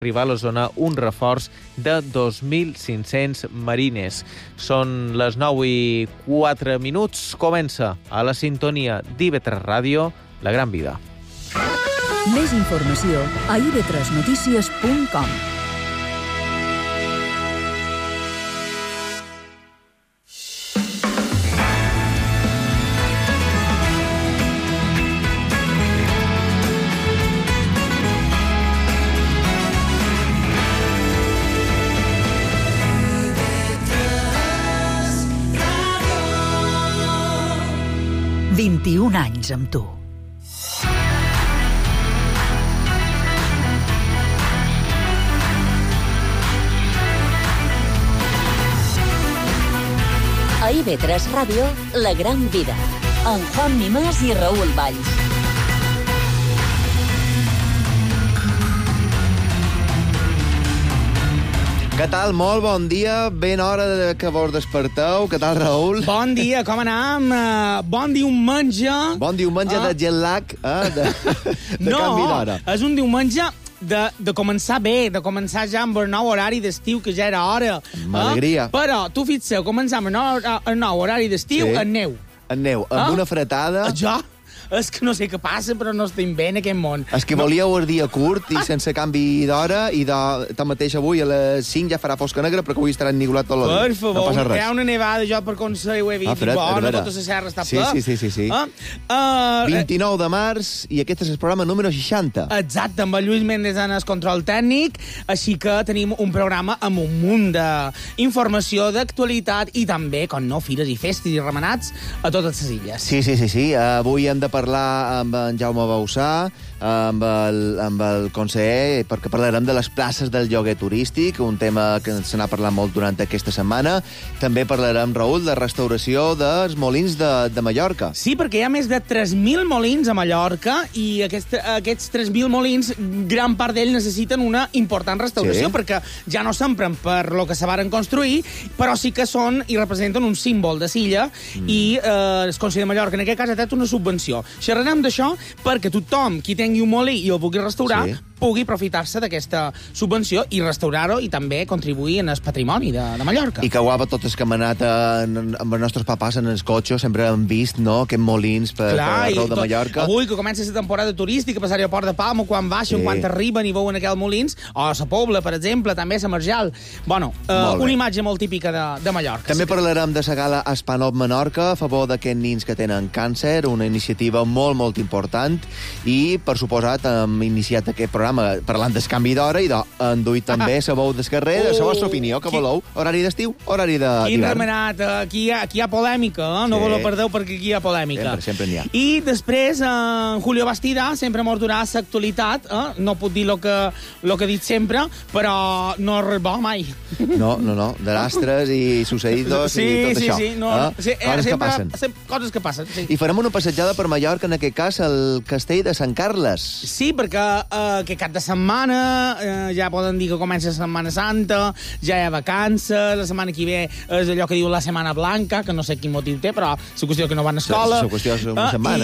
arribar a la zona un reforç de 2.500 marines. Són les 9:04. Comença a la sintonia d'IV3 Ràdio, La Gran Vida. Més informació a ib3notícies.com. « 21 anys amb tu. A IB3 Ràdio, La Gran Vida, amb Juan Mimàs i Raül Valls. Què tal? Molt bon dia. Ben hora que vos desperteu. Què tal, Raül? Bon dia, com anam? Bon diumenge. Bon diumenge de jet lag, de canvi d'hora. No, és un diumenge de començar bé, de començar ja amb el nou horari d'estiu, que ja era hora. Amb alegria. Però, tu fixeu, començam el nou horari d'estiu en neu. En neu, amb una fretada. Jo? És que no sé què passa, però no estem bé en aquest món. És que volíeu el dia curt i sense canvi d'hora, i tanmateix avui a les 5 ja farà fosca negra, perquè avui estarà ennigolat tot el dia. Per favor, no passa res. Hi ha una nevada, jo per Consell ho he vist, bona, tota la serra està ple. Sí. 29 de març, i aquest és el programa número 60. Exacte, amb el Lluís Méndez en el control tècnic, així que tenim un programa amb un munt d'informació, d'actualitat, i també, com no, fires i festes i remenats a totes les illes. Sí. Avui hem de parlar amb en Jaume Bausà, amb el conseller, perquè parlarem de les places del lloguer turístic, un tema que se n'ha parlat molt durant aquesta setmana. També parlarem, Raül, de restauració dels molins de Mallorca. Sí, perquè hi ha més de 3.000 molins a Mallorca, i aquests 3.000 molins, gran part d'ells necessiten una important restauració, perquè ja no s'empren per lo que se varen construir, però sí que són i representen un símbol de s'illa, i el Consell de Mallorca, en aquest cas, ha tret una subvenció. Xerrarem d'això perquè tothom qui tingui un molí i el vulgui restaurar pugui aprofitar-se d'aquesta subvenció i restaurar-ho, i també contribuir en el patrimoni de Mallorca. I que guapa, tots que hem anat amb els nostres papàs en els cotxes, sempre hem vist, no?, aquests molins per arreu de Mallorca. Avui, que comença la temporada turística, passar a Port de Palma, quan baixen, quan arriben i veuen aquells molins, o a la Pobla, per exemple, també a la Marjal. Bueno, una imatge molt típica de Mallorca. També parlarem de la gala Espanop Menorca, a favor d'aquests nins que tenen càncer, una iniciativa molt important, i, per suposat, hem iniciat aquest programa parlant del canvi d'hora, i hem duit també la veu del carrer, de la vostra opinió, que voleu. Horari d'estiu, horari d'hivern. Quin remenat, aquí hi ha polèmica, no voleu perdeu perquè aquí hi ha polèmica. Sempre n'hi ha. I després, Julio Bastida sempre mos durà l'actualitat, no puc dir lo que he dit sempre, però no és bo mai. No, de rastres i sucedidos i tot això. Coses que passen. Coses que passen, sí. I farem una passejada per Mallorca, en aquest cas, al castell de Sant Carles. Sí, perquè aquest cap de setmana ja poden dir que comença la Setmana Santa, ja hi ha vacances, la setmana que ve és allò que diu la Setmana Blanca, que no sé quin motiu té, però la qüestió que no van a escola. La qüestió és una setmana.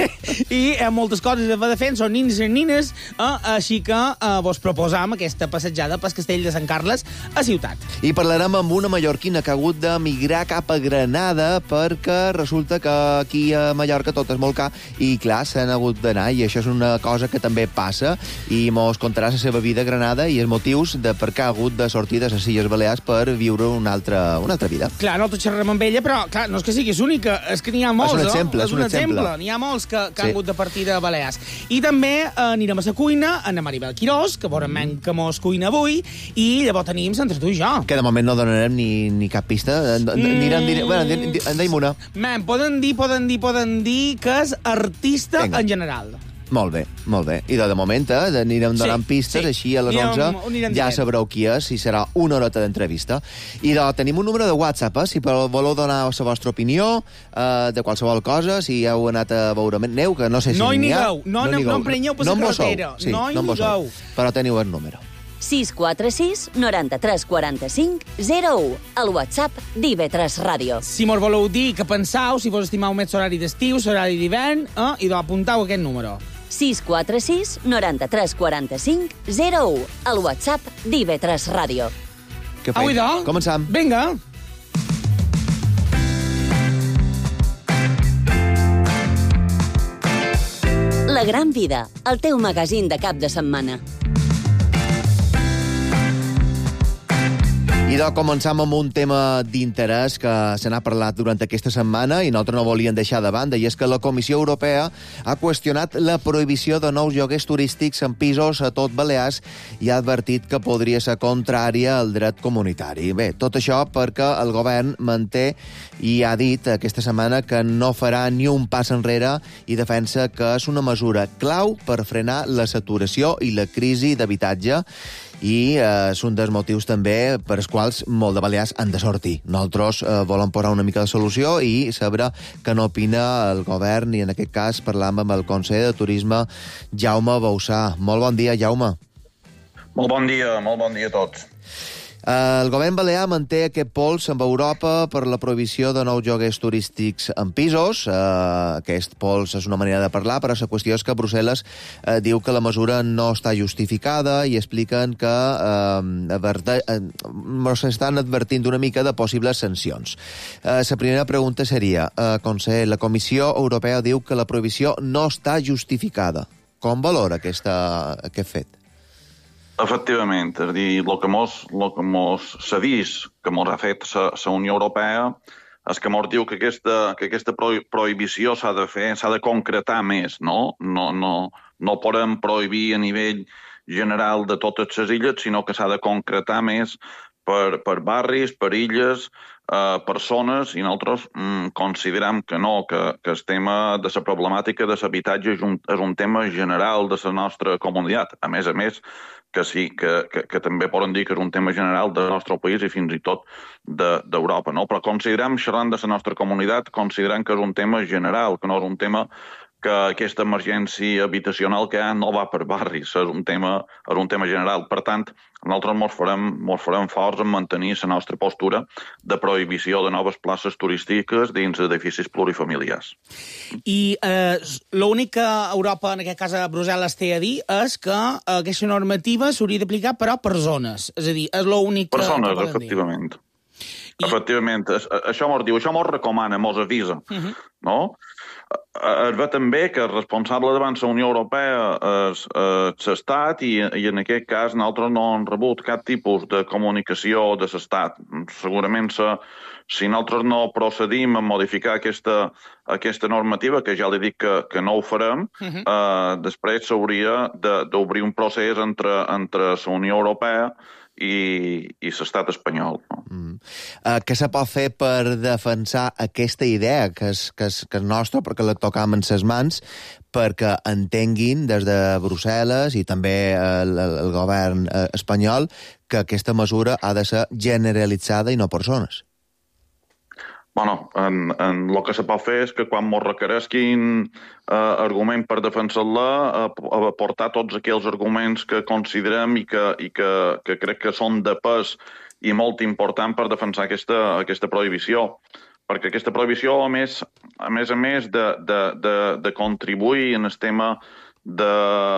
I hi ha moltes coses a fer, són nins i nines, així que vos proposam aquesta passejada pel castell de Sant Carles a ciutat. I parlarem amb una mallorquina que ha hagut d'emigrar cap a Granada, perquè resulta que aquí a Mallorca tot és molt car, i clar, s'han hagut d'anar, i això és una cosa que també passa, i mos contarà la seva vida a Granada i els motius de per què ha hagut de sortir de les Illes Balears per viure una altra vida. Clar, no tot xerrem amb ella, però clar, no és que siguis única, és que n'hi ha molts, és un exemple. N'hi ha molts que han hagut de partir de Balears. I també anirem a la cuina, en Maribel Quirós, que veurem que mos cuina avui, i llavors tenim entre tu i jo. Que de moment no donarem ni cap pista. En deim una. Poden dir que és artista en general. Molt bé. I de moment anirem donant pistes, així a les 11 ja sabreu qui és, i serà una horeta d'entrevista. I tenim un número de WhatsApp, si voleu donar la vostra opinió de qualsevol cosa, si heu anat a veure neu, que no sé si n'hi ha. No emprenyeu per la carretera. No hi nigueu. Però teniu el número. 646 93 45 01, al WhatsApp d'IV3 Ràdio. Si mos voleu dir que penseu, si vos estimeu més l'horari d'estiu, l'horari d'hivern, i apuntau aquest número. 646 93 45 01. Al WhatsApp d'IV3 Ràdio. Què fem? Començam. Vinga. La Gran Vida, el teu magazín de cap de setmana. I començam amb un tema d'interès que se n'ha parlat durant aquesta setmana i nosaltres no volíem deixar de banda, i és que la Comissió Europea ha qüestionat la prohibició de nous lloguers turístics en pisos a tot Balears i ha advertit que podria ser contrària al dret comunitari. Bé, tot això perquè el govern manté i ha dit aquesta setmana que no farà ni un pas enrere i defensa que és una mesura clau per frenar la saturació i la crisi d'habitatge, i és un dels motius també per als quals molt de balears han de sortir. Nosaltres volem posar una mica de solució i saber què n'opina el govern, i en aquest cas parlam amb el conseller de Turisme, Jaume Bausà. Molt bon dia, Jaume. Molt bon dia a tots. El govern balear manté aquest pols amb Europa per la prohibició de nous lloguers turístics en pisos. Aquest pols és una manera de parlar, però la qüestió és que Brussel·les diu que la mesura no està justificada i expliquen que s'estan advertint una mica de possibles sancions. La primera pregunta seria, conseller, la Comissió Europea diu que la prohibició no està justificada. Com valora aquest fet? Efectivament, és a dir, el que mos s'ha vist, que mos ha fet la Unió Europea, és que mos diu que aquesta prohibició s'ha de concretar més, no? No podem prohibir a nivell general de totes les illes, sinó que s'ha de concretar més per barris, per illes, per zones, i nosaltres considerem que no, que el tema de la problemàtica de l'habitatge és un tema general de la nostra comunitat. A més, que sí, que també poden dir que és un tema general del nostre país i fins i tot d'Europa, no? Però considerem, xerrant de la nostra comunitat, considerem que és un tema general, que no és un tema que aquesta emergència habitacional que hi ha no va per barris, és un tema general. Per tant, nosaltres mos farem forts en mantenir la nostra postura de prohibició de noves places turístiques dins edificis plurifamiliars. I l'únic que Europa, en aquest cas a Brussel·les, té a dir és que aquesta normativa s'hauria d'aplicar, però per zones. És a dir, és l'únic que poden dir. Per zones, efectivament. Efectivament. Això mos recomana, mos avisa, no? Es ve també que el responsable davant la Unió Europea és l'Estat, i en aquest cas nosaltres no hem rebut cap tipus de comunicació de l'Estat. Segurament si nosaltres no procedim a modificar aquesta normativa, que ja li dic que no ho farem, després s'hauria d'obrir un procés entre la Unió Europea i l'estat espanyol. No? Què se pot fer per defensar aquesta idea, que és nostra, perquè la tocam en ses mans, perquè entenguin des de Brussel·les i també el govern espanyol que aquesta mesura ha de ser generalitzada i no per zones? Bueno, el que se pot fer és que quan mos requeresquin argument per defensar-la, aportar tots aquells arguments que considerem i que crec que són de pes i molt important per defensar aquesta prohibició. Perquè aquesta prohibició, a més de contribuir en el tema de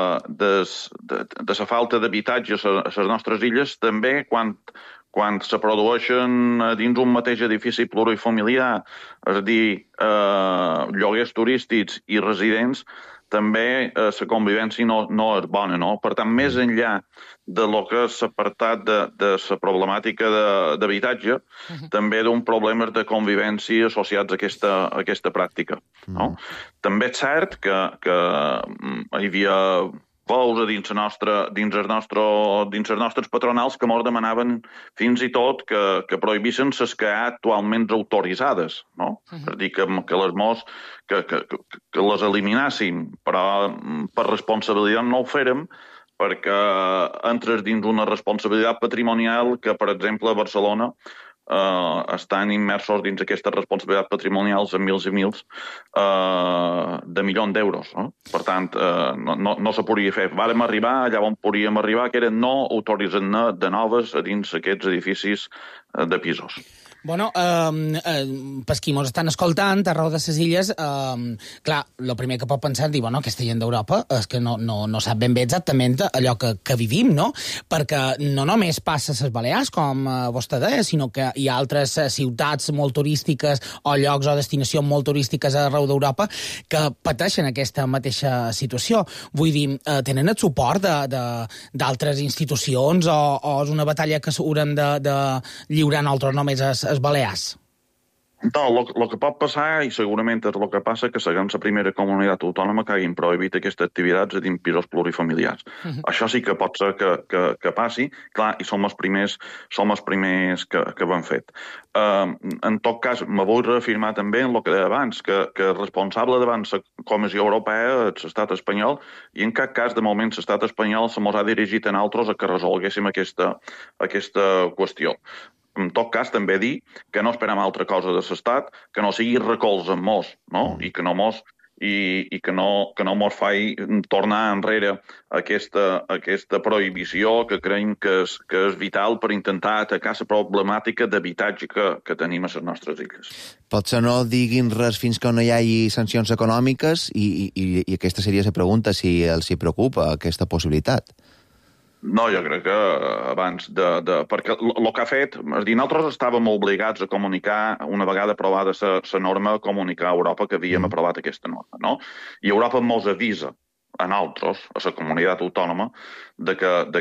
la falta d'habitatge a les nostres illes, també quan se produeixen dins un mateix edifici plurifamiliar, és a dir, lloguers turístics i residents, també la convivència no és bona, no? Per tant, més enllà de lo que és l'apartat de la problemàtica d'habitatge, també d'un problema de convivència associats a aquesta pràctica. No? També és cert que hi havia veus dins els nostres patronals que mos demanaven fins i tot que prohibissin les que hi ha actualment autoritzades, no? És a dir, que les eliminàssim, però per responsabilitat no ho fèrem, perquè entres dins una responsabilitat patrimonial que, per exemple, a Barcelona estan immersos dins aquestes responsabilitats patrimonials en mils i mils de milions d'euros. No? Per tant, no se podia fer. Vàrem arribar allà on podíem arribar, que era no autoritzant de noves a dins aquests edificis de pisos. Bueno, per qui mos estan escoltant, arreu de les illes, clar, el primer que pot pensar és dir, bueno, aquesta gent d'Europa és que no sap ben bé exactament allò que vivim, no? Perquè no només passa a les Balears, com vostè deia, sinó que hi ha altres ciutats molt turístiques o llocs o destinacions molt turístiques arreu d'Europa que pateixen aquesta mateixa situació. Vull dir, tenen el suport d'altres institucions o és una batalla que s'haurem de lliurar nosaltres només les Balears? No, el que pot passar, i segurament és el que passa, que seguim la primera comunitat autònoma que hagin prohibit aquestes activitats dins pisos plurifamiliars. Això sí que pot ser que passi, clar, i som els primers que ho han fet. En tot cas, me vull reafirmar també en el que deia abans, que el responsable davant la Comissió Europea és l'estat espanyol, i en cap cas, de moment, l'estat espanyol se mos ha dirigit a nosaltres a que resolguéssim aquesta qüestió. En tot cas, també dir que no esperem altra cosa de l'estat, que no sigui recolzant-nos, no? I que no mos faci tornar enrere aquesta prohibició que creiem que és vital per intentar atacar la problemàtica d'habitatge que tenim a les nostres illes. Potser no diguin res fins que no hi hagi sancions econòmiques i aquesta seria la pregunta, si els hi preocupa aquesta possibilitat. No, jo crec que abans perquè el que ha fet, és dir, nosaltres estàvem obligats a comunicar, una vegada aprovada la norma, a comunicar a Europa que havíem aprovat aquesta norma, no? I Europa mos avisa a nosaltres, a la comunitat autònoma, de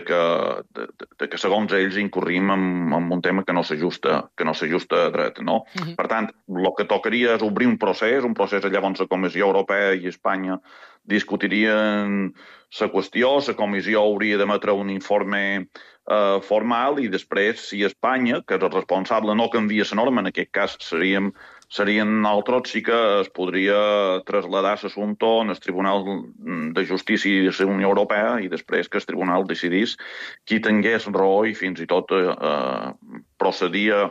que segons ells incorrim en un tema que no s'ajusta a dret, no? Per tant, el que tocaria és obrir un procés llavors la Comissió Europea i Espanya discutirien la qüestió, la comissió hauria d'emetre un informe formal i després, si Espanya, que és el responsable, no canvia la norma, en aquest cas serien nosaltres, sí que es podria traslladar l'assumpte al Tribunal de Justícia de la Unió Europea i després que el Tribunal decidís qui tingués raó i fins i tot procedia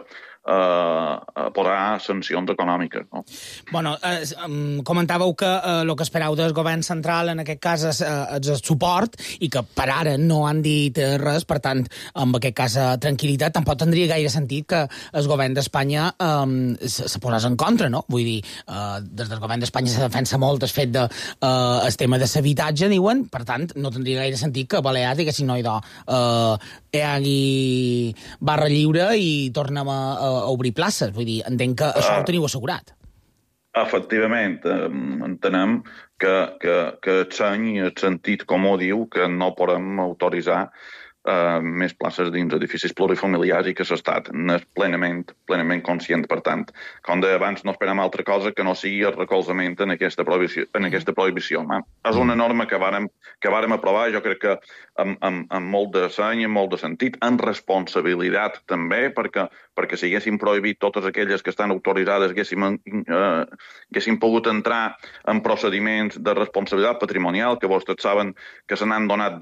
a posar sancions econòmiques. No? Bueno, comentàveu que el que esperau del govern central en aquest cas és el suport i que per ara no han dit res, per tant, en aquest cas tranquil·litat, tampoc tindria gaire sentit que el govern d'Espanya se posés en contra, no? Vull dir, des del govern d'Espanya se defensa molt el fet el tema de l'habitatge, diuen, per tant, no tindria gaire sentit que Balears diguessin, no, idò, hi hagi barra lliure i tornem a obrir places. Vull dir, entenc que això ho teniu assegurat. Efectivament, entenem que el seny i el sentit comú diu que no podem autoritzar més places dins edificis plurifamiliars i que l'Estat n'és plenament conscient. Per tant, com deia abans, no esperem altra cosa que no sigui el recolzament en aquesta prohibició. És una norma que vàrem aprovar, jo crec que amb molt de seny, amb molt de sentit, amb responsabilitat també, perquè si haguéssim prohibit totes aquelles que estan autoritzades haguéssim pogut entrar en procediments de responsabilitat patrimonial que vostès saben que se n'han donat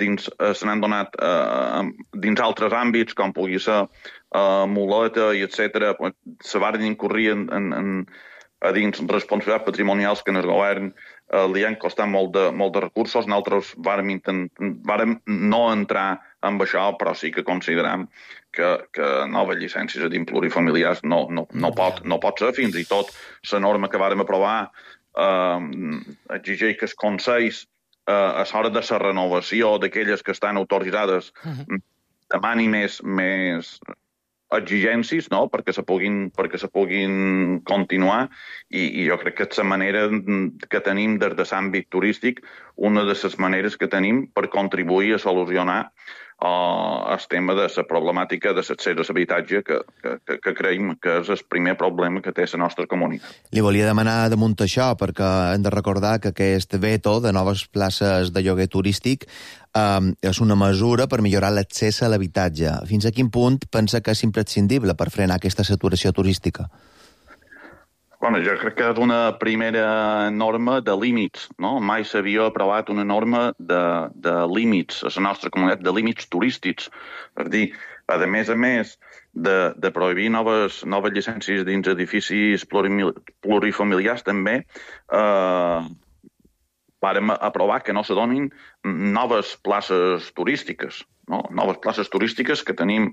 dins altres àmbits, com pugui ser muleta i etc. Se van incorrir a dins responsabilitats patrimonials que en el govern li han costat molt de recursos. Nosaltres vàrem no entrar amb això, però sí que considerem que noves llicències a dins plurifamiliars no pot ser. Fins i tot la norma que vàrem aprovar exigeix que els consells a l'hora de la renovació d'aquelles que estan autoritzades demani més exigències, no? perquè se puguin continuar i jo crec que és la manera que tenim des de l'àmbit turístic, una de les maneres que tenim per contribuir a solucionar el tema de la problemàtica de l'accés a l'habitatge que creiem que és el primer problema que té la nostra comunitat. Li volia demanar damunt això, perquè hem de recordar que aquest veto de noves places de lloguer turístic és una mesura per millorar l'accés a l'habitatge. Fins a quin punt pensa que és imprescindible per frenar aquesta saturació turística? Bueno, jo crec que és una primera norma de límits, no? Mai s'havia aprovat una norma de límits a la nostra comunitat, de límits turístics. És a dir, a més de prohibir noves llicències dins edificis plurifamiliars, també vàrem aprovar que no se donin noves places turístiques, no? Noves places turístiques que tenim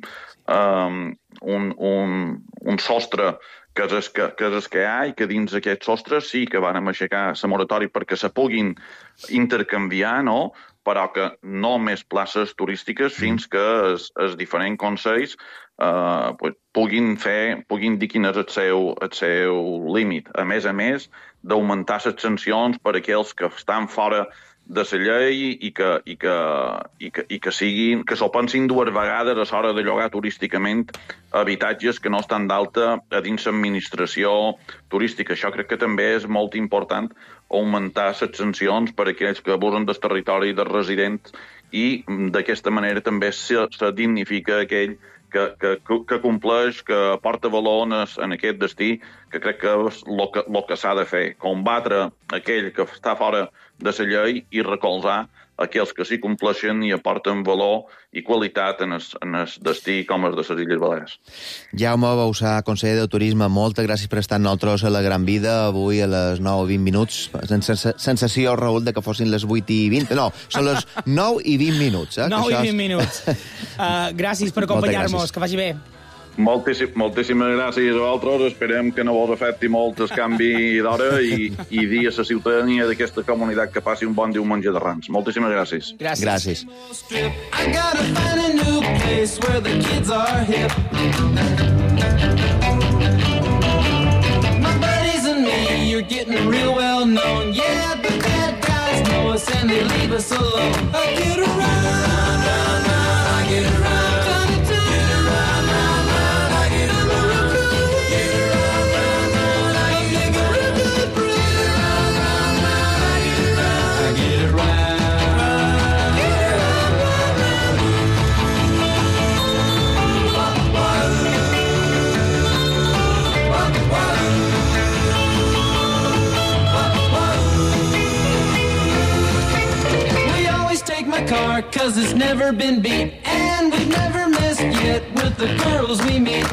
un sostre que és el que hi ha i que dins aquest sostre sí que vàrem aixecar la moratòria perquè se puguin intercanviar, no? Però que no més places turístiques fins que els diferents consells puguin dir quin és el seu límit. A més, d'augmentar les sancions per a aquells que estan fora de la llei i que s'ho pensin dues vegades a l'hora de llogar turísticament habitatges que no estan d'alta a dins l'administració turística. Això crec que també és molt important, augmentar les sancions per a aquells que abusen del territori dels residents i d'aquesta manera també se dignifica aquell que compleix, que porta valor en aquest destí, que crec que és el que s'ha de fer. Combatre aquell que està fora de la llei i recolzar aquells que s'hi compleixen i aporten valor i qualitat en el destí com els de les Illes Balears. Jaume Bausà, conseller de Turisme, moltes gràcies per estar amb nosaltres a La Gran Vida avui a les 9:20 minuts. Sensació, Raül, de que fossin les 8:20. No, són les 9:20 eh? 9:20. Gràcies per acompanyar-nos, que vagi bé. Moltíssimes gràcies a vosaltres. Esperem que no vos afecti molt el canvi d'hora i dir a la ciutadania d'aquesta comunitat que passi un bon diumenge de Rams. Moltíssimes gràcies. Gràcies. I gotta find a new place where the kids are hip. My buddies and me, you're getting real well known. Yeah, the bad guys know us and they leave us alone. I get around, I get around. Car, 'cause it's never been beat, and we've never missed yet with the girls we meet.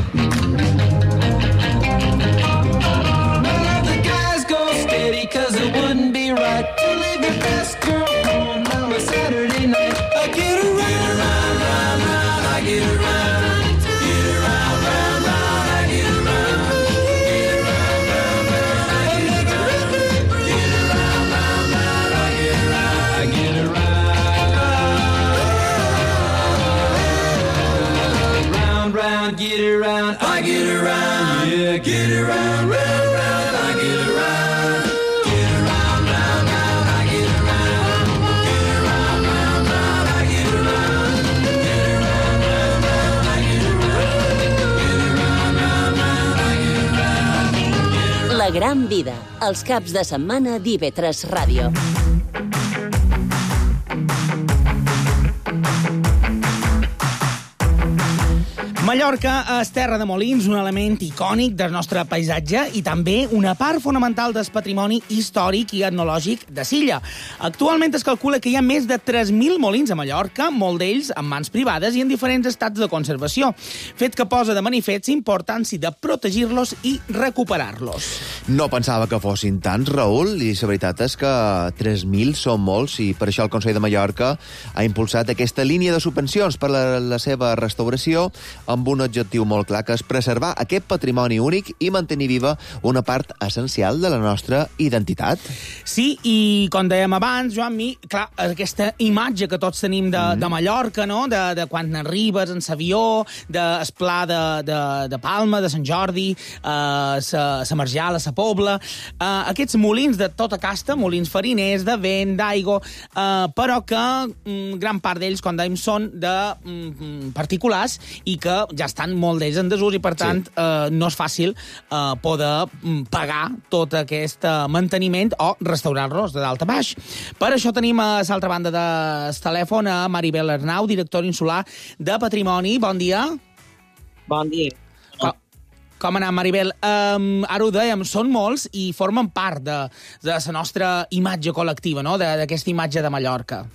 None of the guys go steady, 'cause it wouldn't be right to leave your best girl home on a Saturday night. I get around, I get around. Get around, I get around, yeah, get around, round, round, I get around. Get around, round, round, I get around. Get around, round, round, I get around. Get around, round, round, I get around. Get around, round, round, I get around. La Gran Vida, els caps de setmana d'IV3 Ràdio. Mallorca és terra de molins, un element icònic del nostre paisatge i també una part fonamental del patrimoni històric i etnològic de l'illa. Actualment es calcula que hi ha més de 3.000 molins a Mallorca, molt d'ells en mans privades i en diferents estats de conservació, fet que posa de manifest la importància de protegir-los i recuperar-los. No pensava que fossin tants, Raül, i la veritat és que 3.000 són molts i per això el Consell de Mallorca ha impulsat aquesta línia de subvencions per a la seva restauració amb un objectiu molt clar, que és preservar aquest patrimoni únic i mantenir viva una part essencial de la nostra identitat. Sí, i com dèiem abans, Joan, clar, aquesta imatge que tots tenim de Mallorca, no? De quan arribes en l'avió, del pla de Palma, de Sant Jordi, la Marjal, la Pobla, aquests molins de tota casta, molins fariners, de vent, d'aigua, però que gran part d'ells, com dèiem, són de particulars i que ja estan molt d'ells en desús i, per tant, no és fàcil poder pagar tot aquest manteniment o restaurar-los de dalt a baix. Per això tenim a l'altra banda del telèfon a Maribel Arnau, directora insular de Patrimoni. Bon dia. Bon dia. Com ha anat, Maribel? Ara ho dèiem, són molts i formen part de la nostra imatge col·lectiva, no? D'aquesta imatge de Mallorca.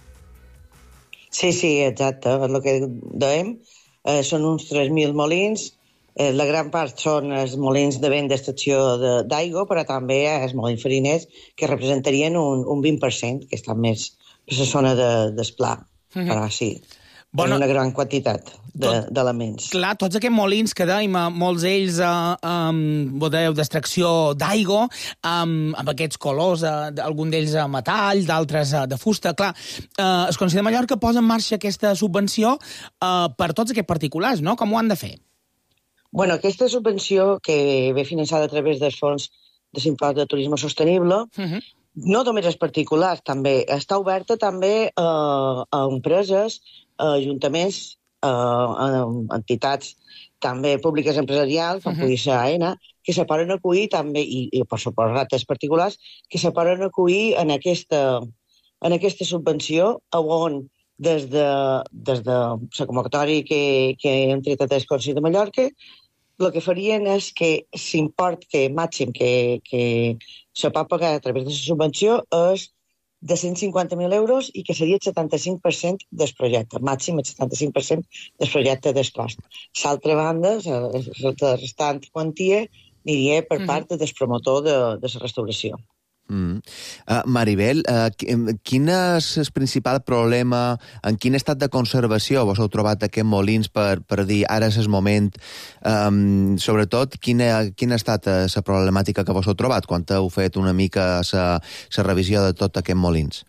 Sí, exacte, és el que dèiem. Són uns 3.000 molins La gran part són els molins de vent d'extracció d'aigua, però també els molins fariners, que representarien un 20%, que estan més per la zona d'Esplà. Però sí, una gran quantitat d'elements. Clar, tots aquests molins que dèiem, molts d'ells d'extracció d'aigua, amb aquests colors, algun d'ells a metall, d'altres de fusta. Clar, el Consell de Mallorca posa en marxa aquesta subvenció per tots aquests particulars, no? Com ho han de fer? Bueno, aquesta subvenció, que ve finançada a través dels fons de l'impost de turisme sostenible, no només els particulars, també està oberta també a empreses, a ajuntaments, a entitats també públiques empresarials, com pugui ser AENA, que se poden acollir també, i per suposat els particulars, que se poden acollir en aquesta subvenció, on des de la convocatòria que hem tret del Consell de Mallorca, el que farien és que l'import màxim que se pot pagar a través de la subvenció és de 150.000 euros i que seria el 75% del projecte, màxim el 75% del projecte del cost. L'altra banda, la restant quantia, aniria per part del promotor de la restauració. Maribel, quin és el principal problema, en quin estat de conservació vos heu trobat aquests molins per dir ara és el moment, sobretot quina ha estat la problemàtica que vos heu trobat quan heu fet una mica la revisió de tots aquests molins?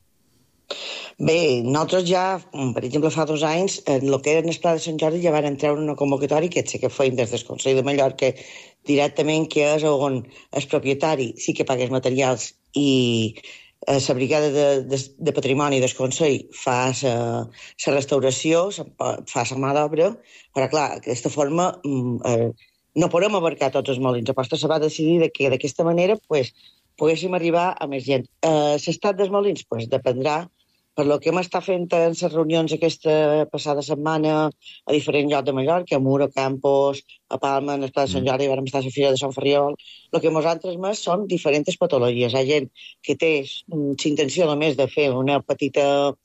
Bé, nosaltres ja, per exemple, fa 2 anys, el que eren el Pla de Sant Jordi ja van treure una convocatòria que sí que feien des del Consell de Mallorca directament, que és on el propietari sí que paga els materials i la brigada de patrimoni del Consell fa la restauració, fa la mà d'obra, però clar, d'aquesta forma no podem abarcar tots els molins. Aposta se va decidir que d'aquesta manera poguéssim arribar a més gent. L'estat dels molins dependrà per lo que hem estat fent en les reunions aquesta passada setmana a diferents llocs de Mallorca, a Muro, Campos, a Palma, en el Pla de Sant Jordi, vam estar a la Fira de Sant Ferriol. El que nosaltres més són diferents patologies. Hi ha gent que té l'intenció només de fer una petita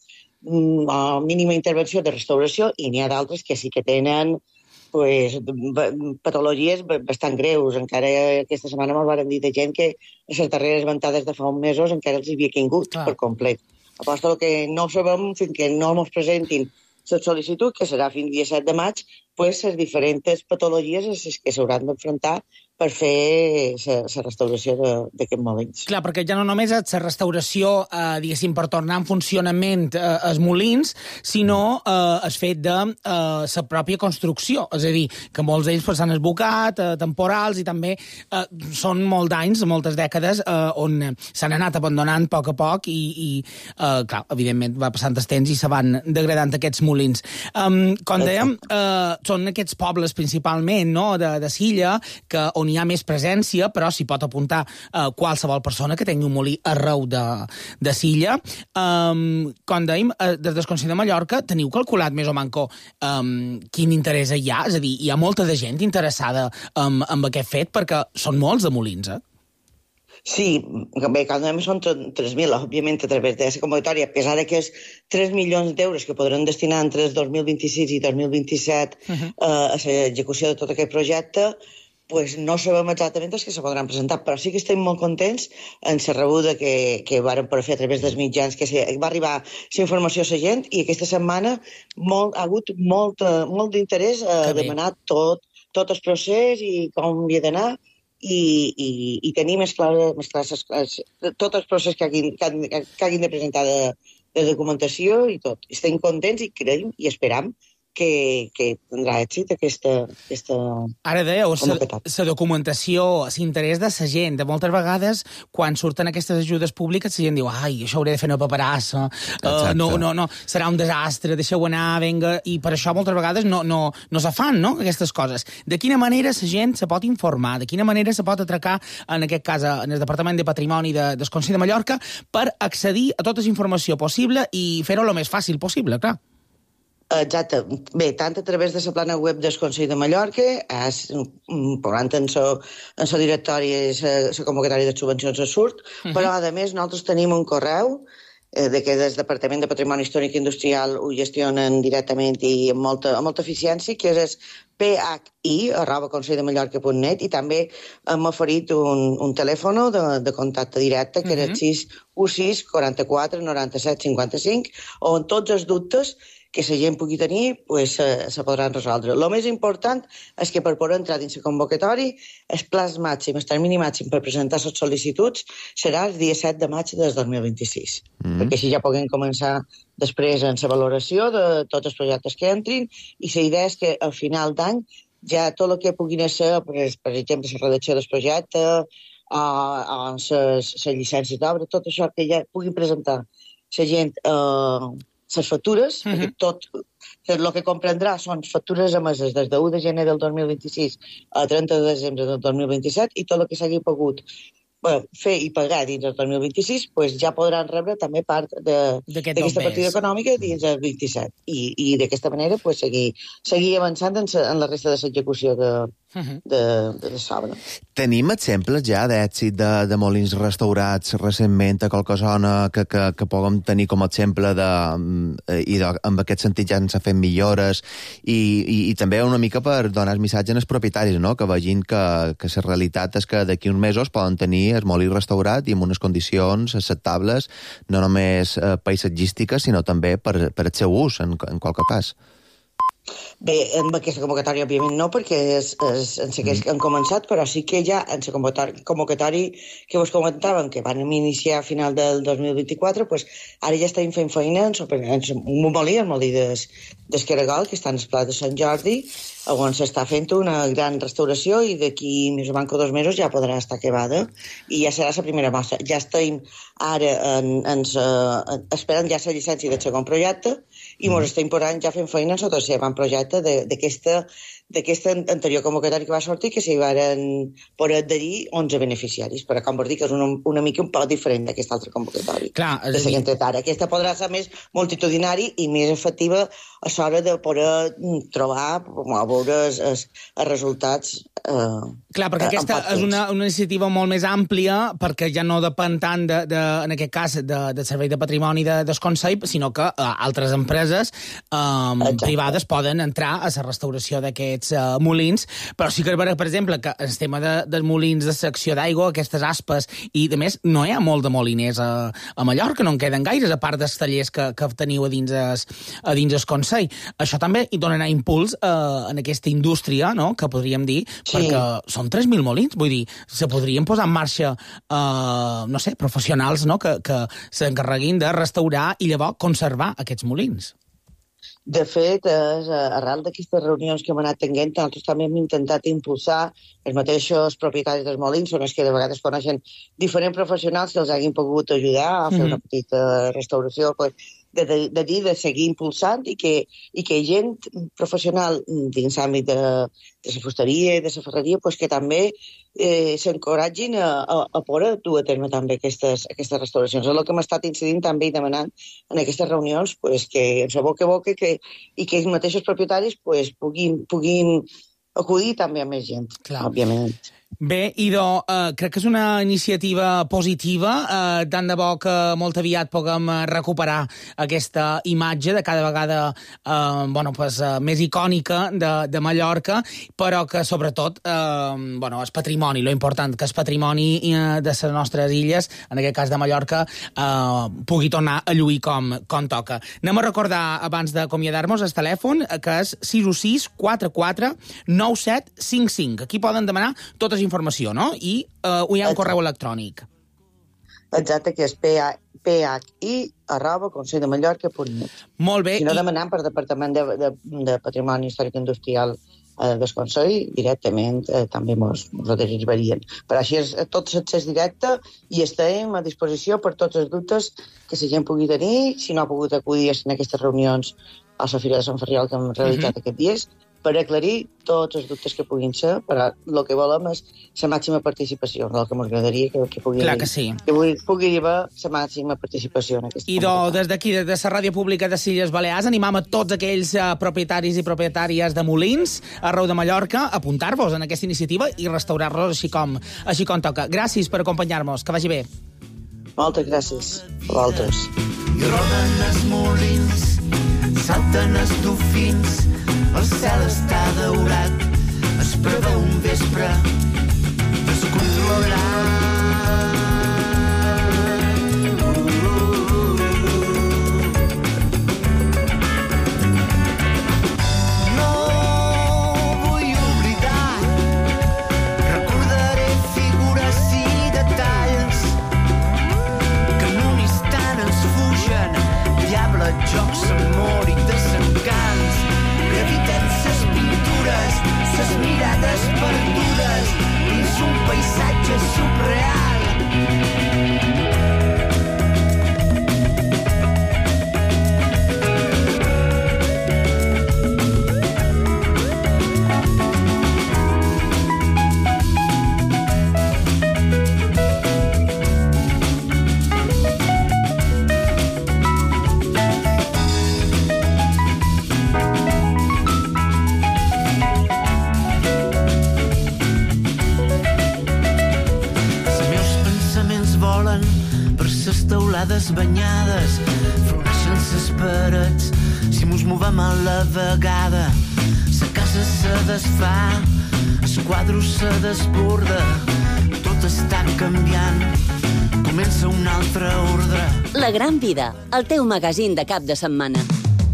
o mínima intervenció de restauració i n'hi ha d'altres que sí que tenen patologies bastant greus. Encara aquesta setmana me'l van dir de gent que a les darreres ventades de fa uns mesos encara els havia caigut per complet. Aposto que no sabem fins que no ens presentin la sol·licitud, que serà fins dia 7 de maig, les diferents patologies a les que s'hauran d'enfrontar per fer la restauració d'aquests molins. Clar, perquè ja no només és la restauració, diguéssim, per tornar en funcionament els molins, sinó el fet de la pròpia construcció. És a dir, que molts d'ells s'han esbocat, temporals, i també són molt d'anys, moltes dècades, on s'han anat abandonant a poc i clar, evidentment, va passant el temps i se van degradant aquests molins. Com dèiem, són aquests pobles principalment, no?, de Silla, on hi ha més presència, però s'hi pot apuntar qualsevol persona que tingui un molí arreu de Silla. Com dèiem, des del Consell de Mallorca teniu calculat més o manco quin interès hi ha? És a dir, hi ha molta de gent interessada en aquest fet, perquè són molts de molins, Sí, bé, cada mes són 3.000, òbviament, a través de la convocatòria, a pesar que és 3 milions d'euros que podran destinar entre el 2026 i 2027 a l'execució de tot aquest projecte, no sabem exactament els que se podran presentar, però sí que estem molt contents en la rebuda que varen poder fer a través dels mitjans, que va arribar la informació a la gent, i aquesta setmana ha hagut molt d'interès a demanar tot el procés i com havia d'anar, i tenir més clar tot el procés que hagin de presentar de documentació i tot. Estem contents i creiem i esperam que tindrà èxit aquesta Ara dèieu, la documentació, l'interès de la gent. De moltes vegades, quan surten aquestes ajudes públiques, la gent diu, ai, això hauré de fer una paperassa, no, serà un desastre, deixeu anar, venga, i per això moltes vegades no se fan, no?, aquestes coses. De quina manera la gent se pot informar, de quina manera se pot atracar, en aquest cas, en el Departament de Patrimoni del Consell de Mallorca, per accedir a tota la informació possible i fer-ho el més fàcil possible, clar. Exacte. Bé, tant a través de la plana web del Consell de Mallorca, posant en la directòria la convocatòria de subvencions surt, però, a més, nosaltres tenim un correu de que des del Departament de Patrimoni Històric i Industrial ho gestionen directament i amb molta eficiència, que és phi@conselldemallorca.net, i també hem oferit un telèfon de contacte directe, que era el 616 44 97 55, on tots els dubtes que la gent pugui tenir se podran resoldre. El més important és que per poder entrar dins el convocatori el termini màxim per presentar les sol·licituds serà el dia 7 de maig del 2026, perquè així ja puguem començar després en la valoració de tots els projectes que entrin, i la idea és que al final d'any ja tot el que puguin ser, per exemple, la redacció del projecte, les llicències d'obra, tot això que ja puguin presentar la gent les factures, perquè tot el que comprendrà són factures emeses des de 1 de gener del 2026 a 30 de desembre del 2027, i tot el que s'hagi pogut fer i pagar dins del 2026, ja podran rebre també part d'aquesta partida econòmica dins del 27. I d'aquesta manera seguir avançant en la resta de l'execució de l'obra. Tenim exemples ja d'èxit de molins restaurats recentment a Carcassona que puguem tenir com a exemple i en aquest sentit ja ens ha fet millores i també una mica per donar el missatge als propietaris, no? Que vegin que la realitat és que d'aquí uns mesos poden tenir el molí restaurat i en unes condicions acceptables, no només paisatgístiques, sinó també per el seu ús, en qualque cas. Bé, amb aquesta convocatòria, òbviament no, perquè que han començat, però sí que ja en la convocatòria que vos comentàvem, que van iniciar a final del 2024, ara ja estem fent feina en un molí, el molí d'Escaragol, que està en el Pla de Sant Jordi, on s'està fent una gran restauració i d'aquí més o menys 2 mesos ja podrà estar acabada i ja serà la primera mostra. Ja estem ara esperant ja la llicència del segon projecte i ens estem posant ja fent feina en el tercer projecte d'aquesta anterior convocatòria que va sortir, que s'hi van poder adherir 11 beneficiaris, però com vos dic, és una mica un poc diferent d'aquesta altra convocatòria. Clar, de la que hem tret ara. Aquesta podrà ser més multitudinari i més efectiva a l'hora de poder trobar o veure els resultats. Clar, perquè aquesta és una iniciativa molt més àmplia, perquè ja no depèn tant, en aquest cas, del Servei de Patrimoni del Consell, sinó que altres empreses privades poden entrar a la restauració d'aquests molins, però sí que és vera, per exemple, que el tema dels molins de secció d'aigua, aquestes aspes, i de més, no hi ha molt de moliners a Mallorca, no en queden gaires, a part dels tallers que teniu a dins el Consell. Això també hi donarà impuls en aquesta indústria, no?, que podríem dir, perquè són 3.000 molins, vull dir, se podrien posar en marxa, no sé, professionals, no?, que s'encarreguin de restaurar i llavors conservar aquests molins. De fet, arrel d'aquestes reunions que hem anat tenint, nosaltres també hem intentat impulsar els mateixos propietaris dels molins, són els que de vegades coneixen diferents professionals que els hagin pogut ajudar a fer una petita restauració, de seguir impulsant i que gent professional dins l'àmbit de la fusteria i de la ferreria que també s'encoratgin a poder dur a terme també aquestes restauracions. És el que hem estat incidint també i demanant en aquestes reunions, que ens boca a boca i que els mateixos propietaris puguin acudir també a més gent, òbviament. Bé, Ido, crec que és una iniciativa positiva, tant de bo que molt aviat puguem recuperar aquesta imatge de cada vegada més icònica de Mallorca, però que sobretot és patrimoni, lo important que és patrimoni de les nostres illes, en aquest cas de Mallorca, pugui tornar a lluir com toca. Anem a recordar, abans d'acomiadar-nos, el telèfon, que és 616 44 97 55. Aquí poden demanar totes informació, no? I hi ha un correu electrònic. Exacte, que és phi@conselldemallorca.net. Molt bé. Si no, demanant per Departament de Patrimoni Històric Industrial del Consell, directament també ens ho derivarien. Per així és tot l'accés directe i estem a disposició per tots els dubtes que la gent pugui tenir, si no ha pogut acudir en aquestes reunions a la Fira de Sant Ferriol que hem realitzat aquests dies, per aclarir tots els dubtes que puguin ser, però el que volem és la màxima participació, el que m'agradaria que pugui haver la màxima participació en aquesta convocatòria. I des d'aquí, des de la Ràdio Pública de les Illes Balears, animam a tots aquells propietaris i propietàries de molins arreu de Mallorca a apuntar-vos en aquesta iniciativa i restaurar-los així com toca. Gràcies per acompanyar-nos, que vagi bé. Moltes gràcies a vosaltres. i roden els molins, salten els dofins, el cel està daurat, es preveu un vespre descontrolat. Jocs d'amor i desencants, graviten ses pintures, ses mirades perdudes dins un paisatge subreal. Banyades, floreixen ses parets, si mos movem a la vegada, sa casa se desfà, es quadro se desborda, tot està canviant, comença un altre ordre. La Gran Vida, el teu magazín de cap de setmana.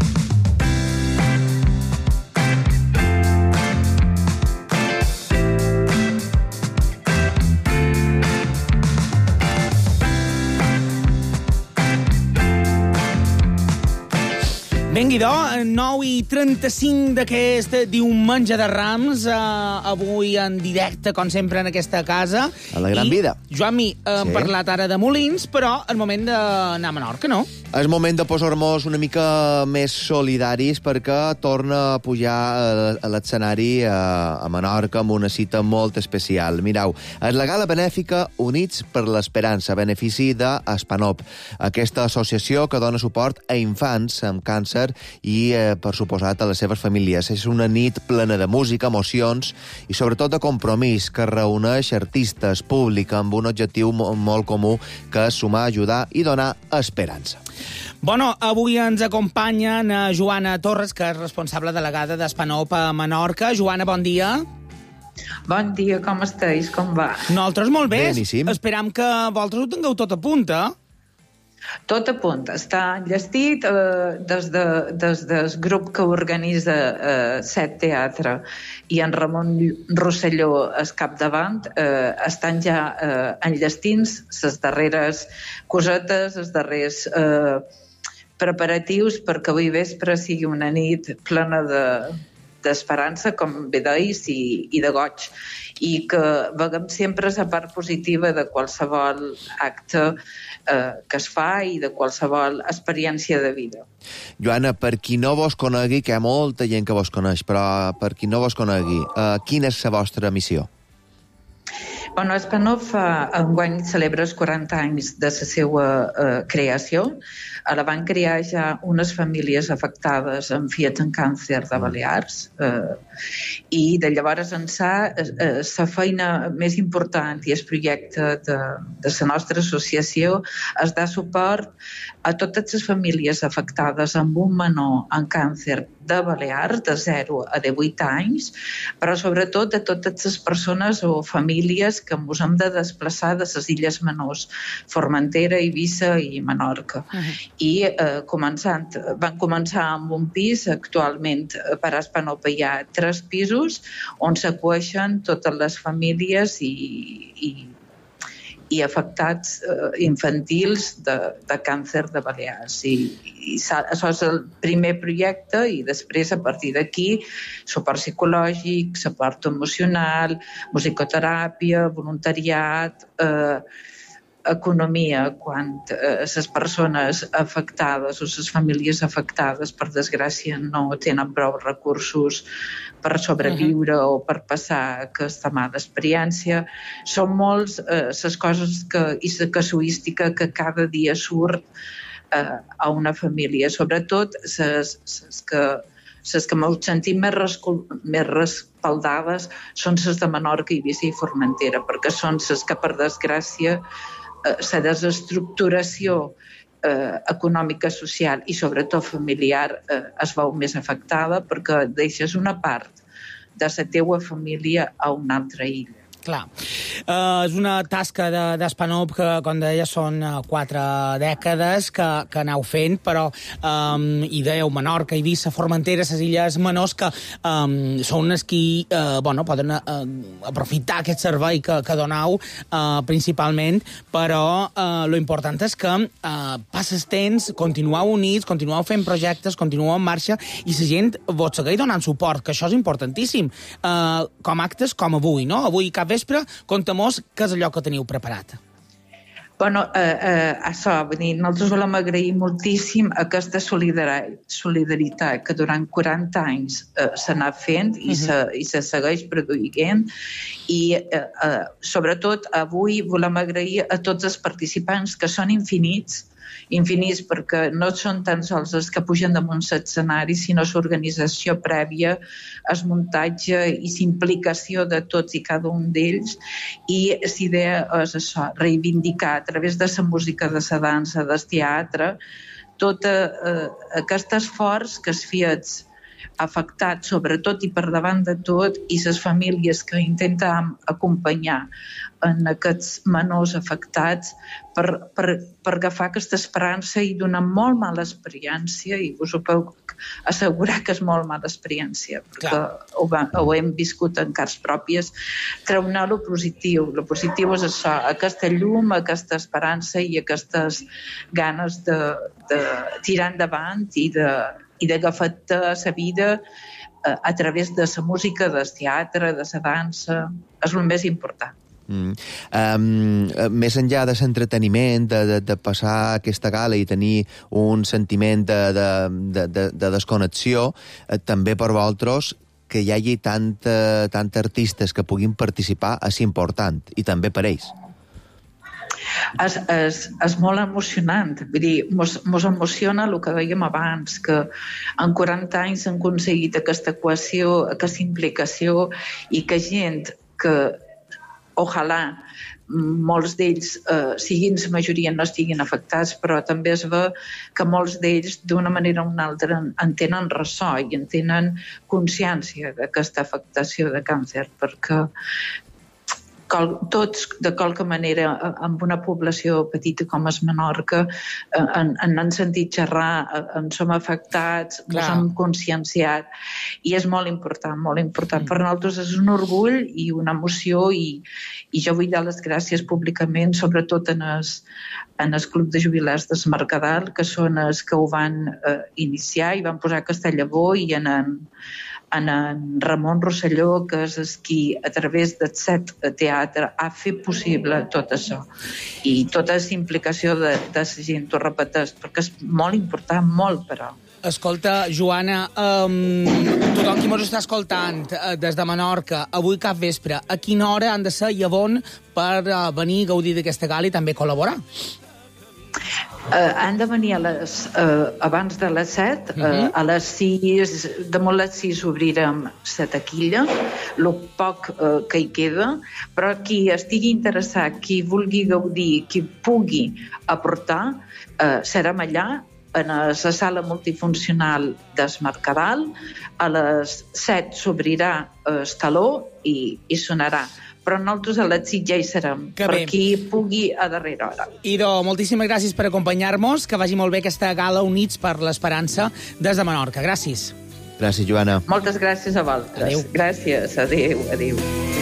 Vengui-do, 9:35 d'aquest diumenge de Rams, avui en directe, com sempre, en aquesta casa. A la Gran Vida. Joan-Mi, hem parlat ara de Molins, però és moment d'anar a Menorca, no? És moment de posar-nos una mica més solidaris perquè torna a pujar a l'escenari a Menorca amb una cita molt especial. Mireu, és la gala benèfica Units per l'Esperança, benefici d'Espanop, aquesta associació que dona suport a infants amb càncer i, per suposat, a les seves famílies. És una nit plena de música, emocions i, sobretot, de compromís que reuneix artistes, públic, amb un objectiu molt comú, que és sumar, ajudar i donar esperança. Bueno, avui ens acompanya Joana Torres, que és responsable delegada d'Espanop a Menorca. Joana, bon dia. Bon dia, com esteu? Com va? Nosaltres molt bé. Beníssim. Esperam que vosaltres ho tingueu tot a punt, Tot a punt. Està enllestit des del grup que organitza Set Teatre i en Ramon Rosselló es capdavant. Estan ja enllestins les darreres cosetes, els darrers preparatius perquè avui vespre sigui una nit plena d'esperança, com bé deis, i de goig, i que veiem sempre la part positiva de qualsevol acte que es fa i de qualsevol experiència de vida. Joana, per qui no vos conegui, que hi ha molta gent que vos coneix, però per qui no vos conegui, quina és la vostra missió? Bueno, Espanop enguany celebra els 40 anys de la seva creació. La van crear ja unes famílies afectades amb Fiat en càncer de Balears i de llavors ençà la feina més important i el projecte de la nostra associació és dar suport a totes les famílies afectades amb un menor en càncer de Balears de 0 a 18 anys, però sobretot a totes les persones o famílies que ens hem de desplaçar de les illes menors, Formentera, Eivissa i Menorca. I van començar amb un pis, actualment per Espanop hi ha 3 pisos on s'acueixen totes les famílies i afectats infantils de càncer de Balears. I això és el primer projecte i després, a partir d'aquí, suport psicològic, suport emocional, musicoteràpia, voluntariat, economia, quan les persones afectades o les famílies afectades, per desgràcia, no tenen prou recursos per sobreviure o per passar aquesta mala experiència. Són molts les coses i la casuística que cada dia surt a una família. Sobretot les que m'ho sentim més respaldades són les de Menorca, Eivissa i Formentera, perquè són les que, per desgràcia, la desestructuració econòmica, social i sobretot familiar es veu més afectada perquè deixes una part de la teua família a una altra illa. Clar. És una tasca d'Espanop que, com deia, són 4 dècades que aneu fent, però hi dèieu Menorca, Eivissa, Formentera, les illes menors, que són les qui poden aprofitar aquest servei que doneu principalment, però lo important és que passes temps, continueu units, continueu fent projectes, continueu en marxa i la gent vos segueix donant suport, que això és importantíssim. Com actes com avui, no? Avui cap vespre, conta'm-nos què és allò que teniu preparat. Bueno, això, nosaltres volem agrair moltíssim aquesta solidaritat que durant 40 anys s'ha anat fent i se segueix produint i sobretot avui volem agrair a tots els participants que són infinits perquè no són tan sols els que pugen damunt l'escenari, sinó l'organització prèvia, el muntatge i l'implicació de tots i cada un d'ells. I l'idea és això, reivindicar a través de la música, de la dansa, del teatre, tot aquest esforç que es feia afectat, sobretot i per davant de tot, i les famílies que intentàvem acompanyar en aquests menors afectats per agafar aquesta esperança i d'una molt mala experiència, i us ho puc assegurar que és molt mala experiència, perquè ho hem viscut en cars pròpies, treure lo positiu. Lo positiu és això, aquesta llum, aquesta esperança i aquestes ganes de tirar endavant i d'agafar-te la vida a través de la música, del teatre, de la dansa. És el més important. Més enllà de l'entreteniment, de passar aquesta gala i tenir un sentiment de desconnexió, també per vosaltres que hi hagi tant artistes que puguin participar és important, i també per ells. És molt emocionant. Vull dir, mos emociona el que dèiem abans, que en 40 anys han aconseguit aquesta equació, aquesta implicació, i que gent que, ojalà, molts d'ells, siguin la majoria, no estiguin afectats, però també es ve que molts d'ells, d'una manera o una altra, en tenen ressò i en tenen consciència d'aquesta afectació de càncer, perquè tots, de qualque manera, amb una població petita com és Menorca, en han sentit xerrar, en som afectats, ens hem conscienciat, i és molt important, molt important. Per nosaltres és un orgull i una emoció, i jo vull dar les gràcies públicament, sobretot en el Club de Jubilats del Mercadal, que són els que ho van iniciar i van posar aquesta llavor, i en Ramon Rosselló, que és qui, a través del set teatre, ha fet possible tot això. I tota la implicació de la gent, t'ho repeteix, perquè és molt important, molt, però. Escolta, Joana, tothom qui mos està escoltant des de Menorca, avui cap vespre, a quina hora han de ser i a on per venir a gaudir d'aquesta gala i també col·laborar? Han de venir abans de les 7, a les 6, damunt les 6 obrirem la taquilla, el poc que hi queda, però qui estigui interessat, qui vulgui gaudir, qui pugui aportar, serem allà, en la sala multifuncional del Mercadal. A les 7 s'obrirà el taló i sonarà. Però nosaltres a les 6 ja hi serem, per qui pugui a darrera hora. Idò, moltíssimes gràcies per acompanyar-nos, que vagi molt bé aquesta gala Units per l'Esperança des de Menorca. Gràcies. Gràcies, Joana. Moltes gràcies a vosaltres. Adéu. Gràcies, adéu, adéu.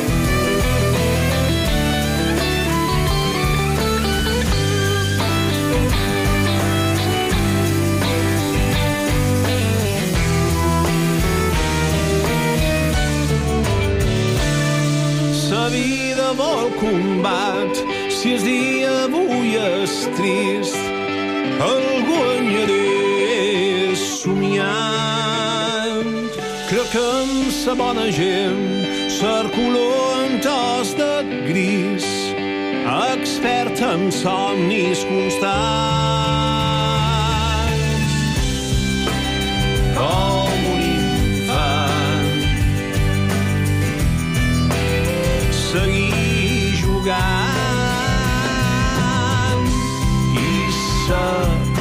Vol combat, si el dia avui és trist, el guanyaré somiant. Crec que amb sa bona gent circulo en tos de gris, expert en somnis constants. Com un infant, seguir jugant i ser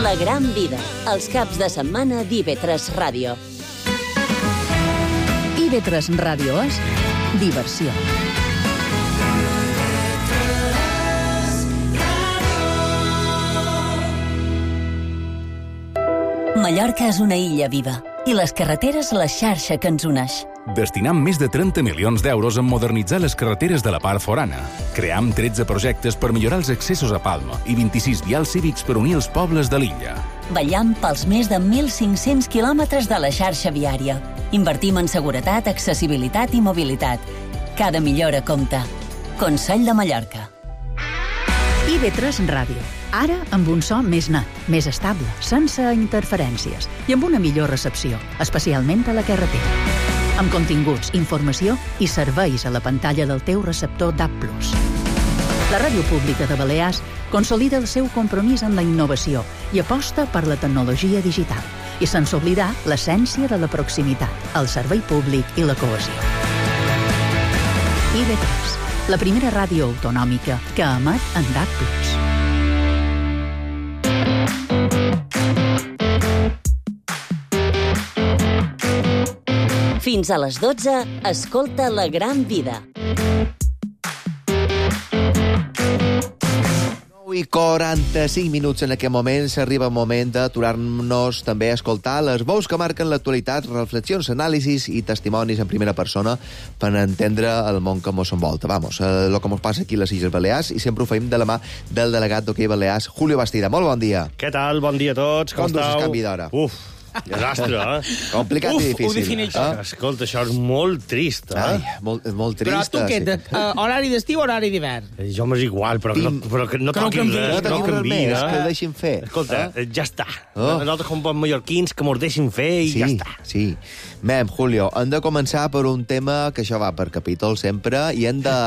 La gran vida, els caps de setmana d'IV3 Ràdio. IV3 Ràdio és diversió. Mallorca és una illa viva i les carreteres la xarxa que ens uneix. Destinam més de 30 milions d'euros en modernitzar les carreteres de la part forana. Cream 13 projectes per millorar els accessos a Palma i 26 vials cívics per unir els pobles de l'illa. Vetllam pels més de 1.500 quilòmetres de la xarxa viària. Invertim en seguretat, accessibilitat i mobilitat. Cada millora compta. Consell de Mallorca. IV3 Ràdio. Ara amb un so més net, més estable, sense interferències i amb una millor recepció, especialment a la carretera. Amb continguts, informació i serveis a la pantalla del teu receptor DAB+. La Ràdio Pública de Balears consolida el seu compromís amb la innovació i aposta per la tecnologia digital i sense oblidar l'essència de la proximitat, el servei públic i la cohesió. IV3, la primera ràdio autonòmica que emet en DAB+. Fins a les 12, escolta La Gran Vida. 9:45 minuts en aquest moment. S'arriba el moment d'aturar-nos també a escoltar les veus que marquen l'actualitat, reflexions, anàlisis i testimonis en primera persona per entendre el món que mos envolta. Vamos, el que mos passa aquí a les Illes Balears, i sempre ho feim de la mà del delegat d'hoquei Balears, Julio Bastida. Molt bon dia. Què tal? Bon dia a tots. Com dus el canvi d'hora? Desastre, Complicat i difícil. Ho defineix. Escolta, això és molt trist, Ai, molt trist. Però tu què? Horari d'estiu o horari d'hivern? Jo m'és igual, però que no toquin res, no canviïn. Que ho deixin fer. Escolta, ja està. Nosaltres com bons mallorquins, que mos deixin fer i ja està. Sí. Julio, hem de començar per un tema que això va per capítol sempre, i hem de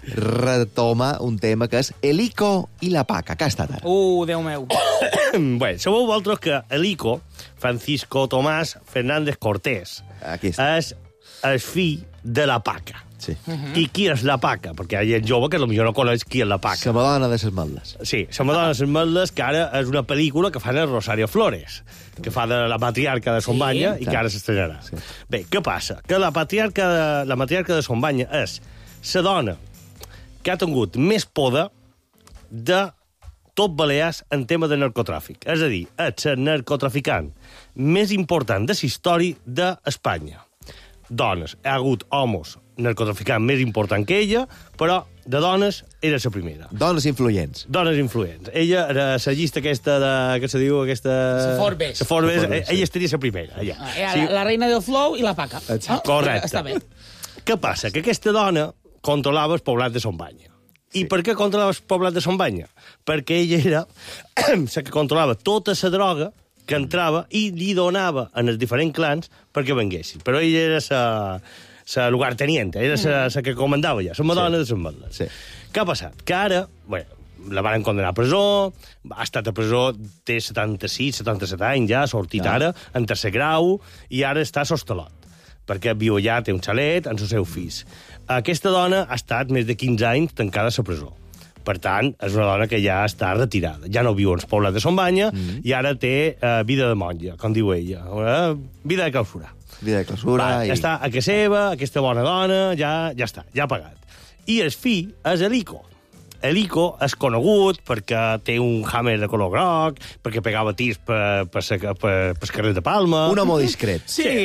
retomar un tema que és el ICO i la PACA. Què ha estat ara? Déu meu. Bé, sabeu vosaltres que l'ICO, Francisco Tomás Fernández Cortés, és el fill de la PACA. Sí. I qui és la PACA? Perquè hi ha gent jove que potser no coneix qui és la PACA. La Madonna de les Matles. Sí, la Madonna de les Matles, que ara és una pel·lícula que fan el Rosario Flores, que fa de la matriarca de Sombanya i que ara s'estrenarà. Sí. Bé, què passa? Que la matriarca de Sombanya és la dona que ha tingut més poder de tot Balears en tema de narcotràfic. És a dir, és el narcotraficant més important de la història d'Espanya. Dones, hi ha hagut homes narcotraficant més important que ella, però de dones era la primera. Dones influents. Dones influents. Ella era la llista aquesta de... Què se diu? Aquesta... La Forbes. La Forbes. Ella estaria la primera, allà. La reina del flow i la PACA. Correcte. Està bé. Què passa? Que aquesta dona controlava el poblat de Sombanya. I per què controlava el poblat de Sombanya? Perquè ella era la que controlava tota la droga que entrava i li donava en els diferents clans perquè venguessin. Però ella era la lugarteniente, era la que comandava ja, la Madonna de les Matles. Sí. Què ha passat? Que ara, la van condenar a presó, ha estat a presó, té 76, 77 anys ja, ha sortit ara, en tercer grau, i ara està a l'Hostalot, perquè viu allà, té un xalet, amb els seus fills. Aquesta dona ha estat més de 15 anys tancada a la presó. Per tant, és una dona que ja està retirada. Ja no viu als pobles de Sombanya i ara té vida de monja, com diu ella. Vida de clausura. Vida de clausura. Està a casa seva, aquesta bona dona, ja està, ja ha pagat. I el fill és l'Ico. L'Ico és conegut perquè té un Hammer de color groc, perquè pegava tirs per carrer de Palma. Un home discret. Sí.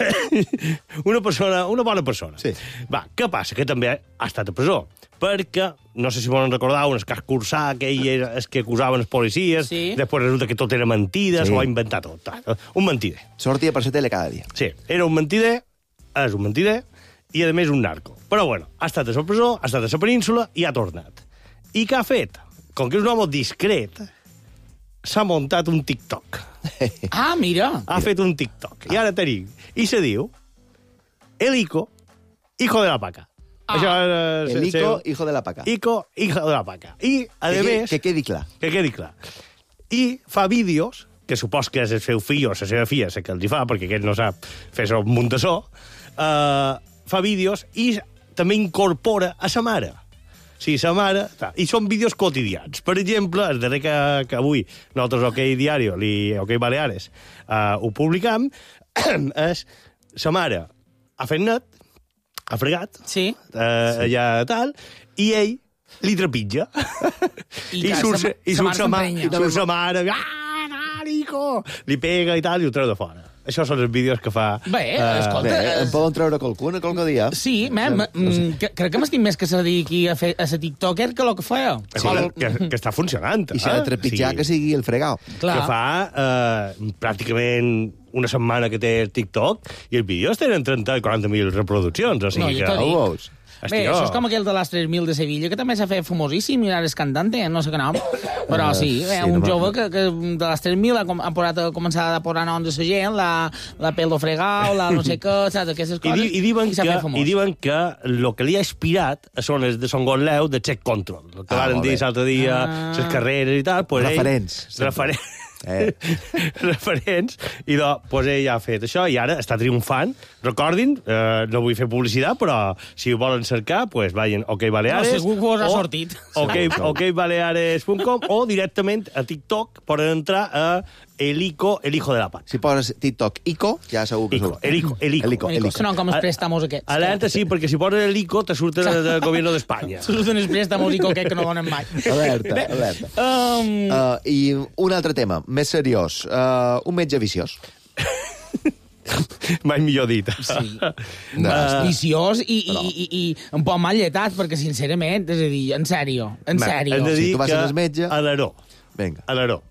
Una bona persona. Sí. Va, què passa? Que també ha estat a presó. Perquè, no sé si volen recordar, un escàs cursà que ell era el que acusaven els policies, després resulta que tot era mentida, s'ho va inventar tot. Un mentider. Sortia per la tele cada dia. Sí, era un mentider, és un mentider, i a més un narco. Però bueno, ha estat a la presó, ha estat a la península i ha tornat. I què ha fet? Com que és un home discret, s'ha muntat un TikTok. Ah, mira! Ha fet un TikTok. I ara tenim. I se diu el Ico, hijo de la PACA. Això és el Ico, hijo de la PACA. Ico, hijo de la PACA. I, a més... Que quedi clar. Que quedi clar. I fa vídeos, que supos que és el seu fill o la seva filla, sé que els hi fa, perquè aquest no sap fer-se un muntassó, fa vídeos i també incorpora a sa mare. Sí, sa mare... I són vídeos quotidians. Per exemple, el darrer que avui nosaltres, OK Diario, OK Baleares, ho publicam, és sa mare ha fet net, ha fregat, allà tal, i ell li trepitja. I surt sa mare, Nico! Li pega i tal, i ho treu de fora. Això són els vídeos que fa... Bé, escolta... En poden treure qualque dia. Sí, crec que m'estic més que se dediqui a la TikToker que el que feia. Que està funcionant. I s'ha de trepitjar que sigui el fregau. Que fa pràcticament una setmana que té el TikTok i els vídeos tenen 30 i 40.000 reproduccions. O sigui que... Bé, això és com aquell de les 3.000 de Sevilla, que també s'ha fet famosíssim, i ara és cantante, no sé què nom. Però sí, un jove que de les 3.000 ha començat a posar noms de la gent, la pelo fregau, la no sé què, saps, aquestes coses, i s'ha fet famós. I diuen que el que li ha inspirat són els de Son Gonleu de Check Control, el que varen dir l'altre dia, les carreres i tal. Referents. I ell ha fet això i ara està triomfant. Recordin, no vull fer publicitat, però si ho volen cercar, pues vagin OK Baleares, segur que us ha sortit, okbaleares.com, o directament a TikTok poden entrar a Elico, el hijo de la paz. Si poses TikTok Ico, ja segur que surt. Elico. Sonen com els préstamos aquests. Alerta, sí, perquè si poses Elico te surten del gobierno d'Espanya. Surten els préstamos Ico que no donen mai. Alerta. I un altre tema, més seriós. Un metge viciós. Mai millor dit. Sí. Viciós i un poc mal lletat, perquè sincerament, és a dir, en sèrio. Si tu vas al metge... A l'Aró. Vinga. A l'Aró.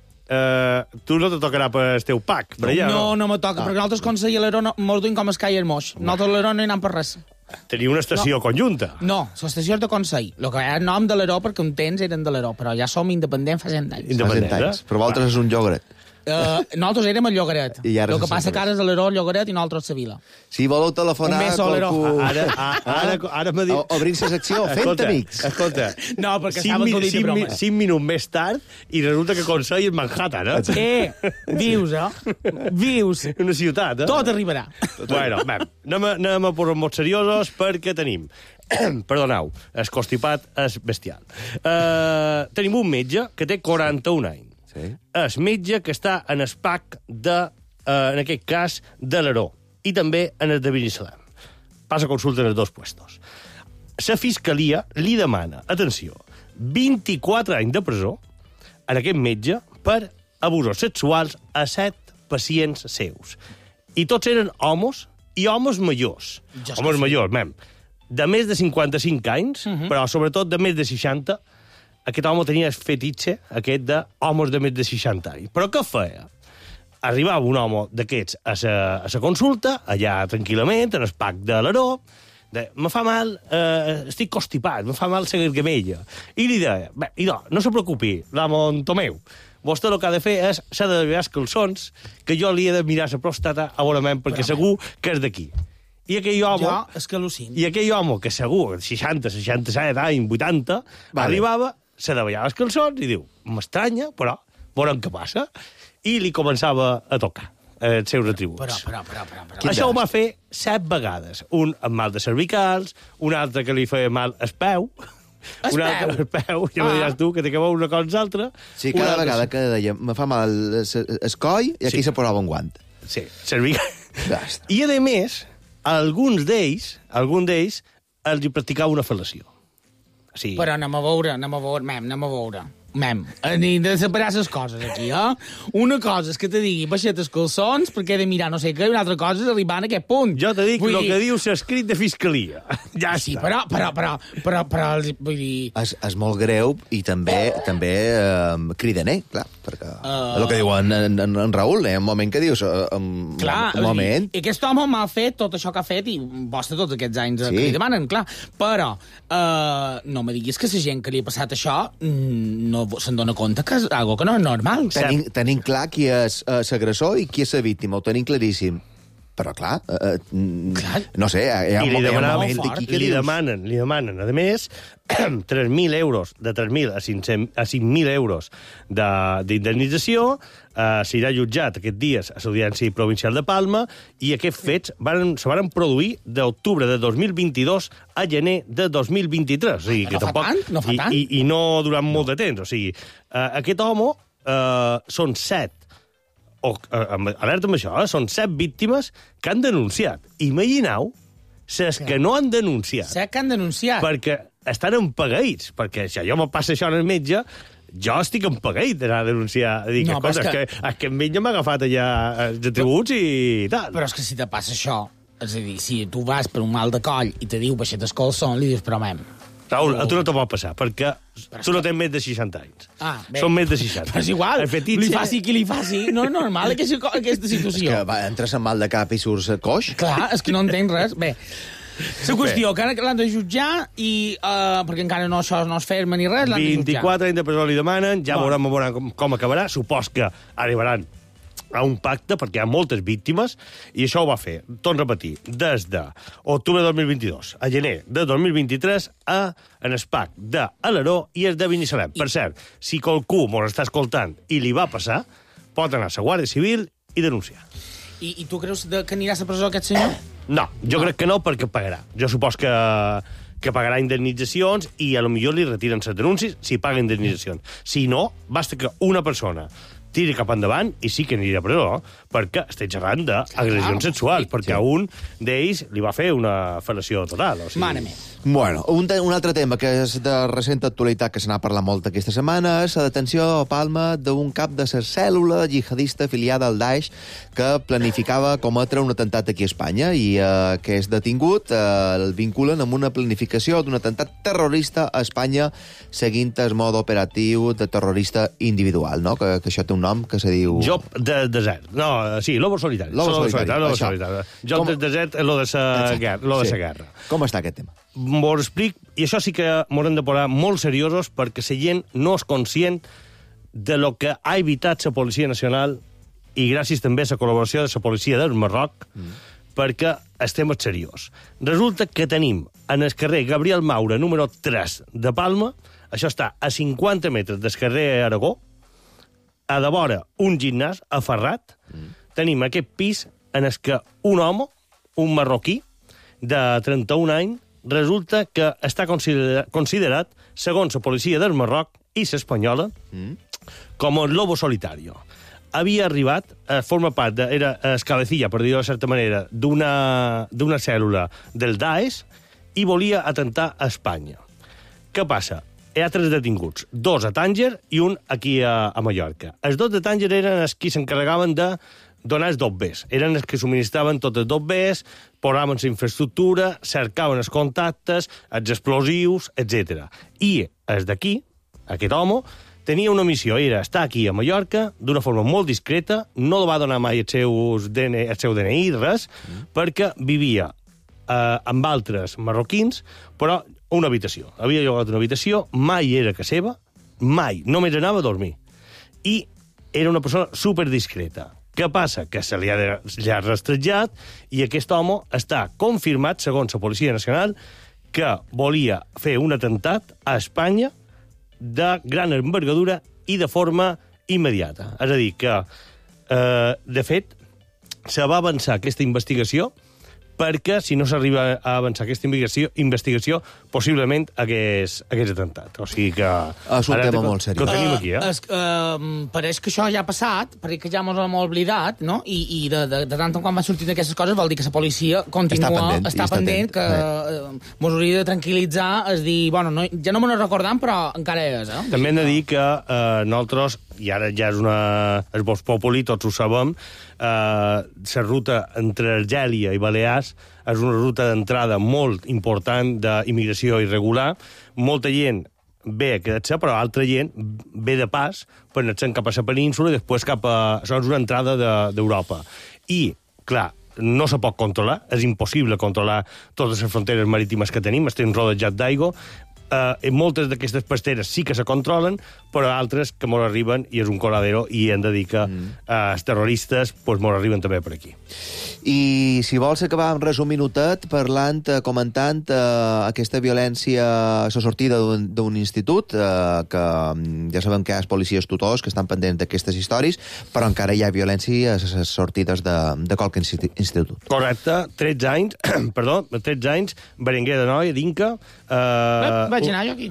Tu no te tocarà per el teu pack, per allà, no? No me toca, perquè nosaltres conseller l'Aró mos duim com es caia el moix. Nosaltres l'Aró no hi anem per res. Teniu una estació conjunta. No, l'estació és de Consell. El que hi ha el nom de l'Aró, perquè un temps eren de l'Aró, però ja som independents fa 100 anys. Independents, però vosaltres és un llogaret. Nosaltres érem el Llogaret. El que passa que ara és l'Aró, el Llogaret i nosaltres la Vila. Si voleu telefonar... Un mes a l'Aró. Ara m'ha dit... Obrim la secció fent amics. Escolta, no, perquè saben que ho dic de broma. 5 minuts més tard i resulta que Consell és Manhattan, vius, Vius. Una ciutat, Tot arribarà. Bueno, anem a posar molt seriosos perquè tenim... Perdoneu, el constipat és bestial. Tenim un metge que té 41 anys. Sí. És metge que està en el PAC en aquest cas, de l'Aró, i també en el de Binissalem. Passa consulta en els dos puestos. La Fiscalia li demana, atenció, 24 anys de presó a aquest metge per abusos sexuals a 7 pacients seus. I tots eren homes i homes majors. Homes majors, de més de 55 anys, però sobretot de més de 60. Aquest home tenia el fetitxe, aquest d'homes de més de 60 anys. Però què feia? Arribava un home d'aquests a la consulta, allà tranquil·lament, en el PAC de l'Aró, me fa mal, estic constipat, me fa mal la gargamella. I li deia, no se preocupi, l'amo Tomeu, vostè el que ha de fer és s'ha de mirar els calçons, que jo li he de mirar la pròstata abonament, perquè segur que és d'aquí. I aquell home que segur, 60, 67 anys, 80, arribava, se davallava els calçons i diu, m'estranya, però veurem què passa. I li començava a tocar els seus atributs. Però. Això ho va fer 7 vegades. Un amb mal de cervicals, un altre que li feia mal el peu, un altre el peu, ja me diràs tu, que té que veure una cosa amb l'altra. Sí, cada vegada que deia, me fa mal el coll, i aquí se posava un guant. Sí, cervicals. I, a més, alguns d'ells els hi practicava una fel·lació. Sí. Però anem a veure. Ni de separar les coses aquí, Una cosa és que te digui baixet els calçons perquè he de mirar no sé què, i una altra cosa és arribar a aquest punt. Jo te dic el que diu l'escrit de Fiscalia. Ja sí, està. Però vull dir... És molt greu i també cridaner, clar, perquè el que diu en Raül, un moment que dius... Clar, i aquest home m'ha fet tot això que ha fet i vostre tots aquests anys que li demanen, clar. Però no me diguis que la gent que li ha passat això no se'n dona compte que és algo que no és normal. Tenim clar qui és l'agressor i qui és la víctima, ho tenim claríssim. però clar, no sé, hi ha un moment d'aquí que li demanen, a més, 3.000 euros, de 3.000 a 5.000 euros d'indemnització, s'irà jutjat aquests dies a l'Audiència Provincial de Palma, i aquests fets se van produir d'octubre de 2022 a gener de 2023. O sigui, que no fa tant. I no durant molt de temps. O sigui, aquest home són 7, alerta amb això, són 7 víctimes que han denunciat. Imagineu que no han denunciat. 7 que han denunciat. Perquè estan empagadits. Perquè si jo me passa això en el metge, jo estic empagadit d'anar a denunciar. Dic, No, però és que el metge m'ha agafat allà els atributs i tal. Però és que si te passa això, és a dir, si tu vas per un mal de coll i te diu baixet el colson, li dius, però mem... Raül, a tu no te pot passar, perquè tu no tens més de 60 anys. Bé. Són més de 60. Però és igual, fetitxe... li faci qui li faci. No és normal aquesta situació. És que entres en mal de cap i surts coix? Clar, és que no entenc res. Bé, la qüestió, que ara l'han de jutjar i... perquè encara això no es ferma ni res, l'han de jutjar. 24 anys de presó li demanen, ja veurem com acabarà. Supos que arribaran a un pacte, perquè hi ha moltes víctimes, i això ho va fer, torno a repetir, des d'octubre de 2022 a gener de 2023 en el PAC d'Alaró i el de Binissalem. Per cert, si qualcú mos està escoltant i li va passar, pot anar a la Guàrdia Civil i denunciar. I tu creus que anirà a la presó aquest senyor? No, jo crec que no, perquè pagarà. Jo supos que pagarà indemnitzacions i a lo millor li retiren les denúncies si paga indemnitzacions. Si no, basta que una persona tiri cap endavant i sí que anirà a presó, perquè estic xerrant d'agressions sexuals, perquè a un d'ells li va fer una fel·lació total. O sigui... Mare meva. Bueno, un altre tema que és de recent actualitat, que se n'ha parlat molt aquesta setmana, és la detenció a Palma d'un cap de la cèl·lula jihadista afiliada al Daesh que planificava cometre un atemptat aquí a Espanya, i que és detingut, el vinculen amb una planificació d'un atemptat terrorista a Espanya seguint el mode operatiu de terrorista individual, no? Que això té un nom que se diu... Job de desert. No, sí, Lobo Solitari. Lobo Solitari. Job de desert és lo de la guerra. Com està aquest tema? M'ho explic, i això sí que m'haurem de posar molt seriosos, perquè la gent no és conscient de lo que ha evitat la Policia Nacional, i gràcies també a la col·laboració de la Policia del Marroc, perquè estem seriós. Resulta que tenim en el carrer Gabriel Maura, número 3 de Palma, això està a 50 metres del carrer Aragó, a de vora un gimnàs aferrat, tenim aquest pis en el que un home, un marroquí, de 31 anys, resulta que està considerat, segons la policia del Marroc i l'espanyola, com el lobo solitario. Havia arribat, forma part, era escabecilla, per dir-ho de certa manera, d'una cèl·lula del Daesh i volia atentar a Espanya. Què passa? Hi ha 3 detinguts, 2 a Tànger i un aquí a Mallorca. Els 2 de Tànger eren els qui s'encarregaven de donar els dobbers. Eren els que subministraven tots els dobbers, posaven la infraestructura, cercaven els contactes, els explosius, etc. I els d'aquí, aquest home, tenia una missió, era estar aquí a Mallorca d'una forma molt discreta, no va donar mai el seu DNI, res, perquè vivia amb altres marroquins, però una habitació. Havia llogat una habitació, mai era que seva, mai, només anava a dormir. I era una persona superdiscreta. Què passa? Que se li ha rastrejat i aquest home està confirmat, segons la Policia Nacional, que volia fer un atemptat a Espanya de gran envergadura i de forma immediata. És a dir, que, de fet, se va avançar aquesta investigació perquè, si no s'arriba a avançar aquesta investigació possiblement hagués atemptat. O sigui que... És un tema molt seriós. Que ho tenim aquí, Pareix que això ja ha passat, perquè ja ens hem oblidat, no? I de tant en quan van sortint aquestes coses vol dir que la policia continua... Està pendent, que ens hauria de tranquil·litzar, és dir, bueno, ja no me'n recordam, però encara és, eh? També hem de dir que nosaltres, i ara ja és el Vox Populi, tots ho sabem, la ruta entre Argèlia i Balears és una ruta d'entrada molt important d'immigració irregular. Molta gent ve a quedar-se, però altra gent ve de pas per anar-se'n cap a la península i després cap a... Això és una entrada d'Europa. I, clar, no se pot controlar, és impossible controlar totes les fronteres marítimes que tenim, estem rodejats d'aigua, moltes d'aquestes pasteres sí que se controlen, però altres que molt arriben i és un coladero i hem de dir que els terroristes molt arriben també per aquí. I si vols acabar amb res un minutet parlant, comentant aquesta violència a la sortida d'un institut, que ja sabem que hi ha policies tutors que estan pendents d'aquestes històries, però encara hi ha violència a les sortides de qualque institut. Correcte, 13 anys, Berenguer de Noia, d'Inca. Vaig anar jo aquí.